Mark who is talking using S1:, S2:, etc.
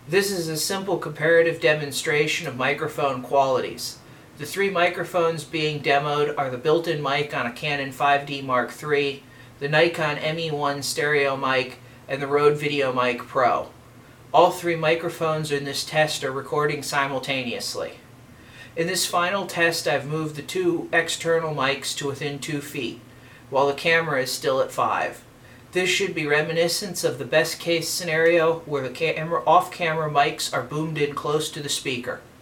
S1: This is a simple comparative demonstration of microphone qualities. The three microphones being demoed are the built-in mic on a Canon 5D Mark III, the Nikon ME1 stereo mic, and the Rode VideoMic Pro. All three microphones in this test are recording simultaneously. In this final test, I've moved the two external mics to within 2 feet, while the camera is still at 5. This should be reminiscent of the best case scenario where the off-camera mics are boomed in close to the speaker.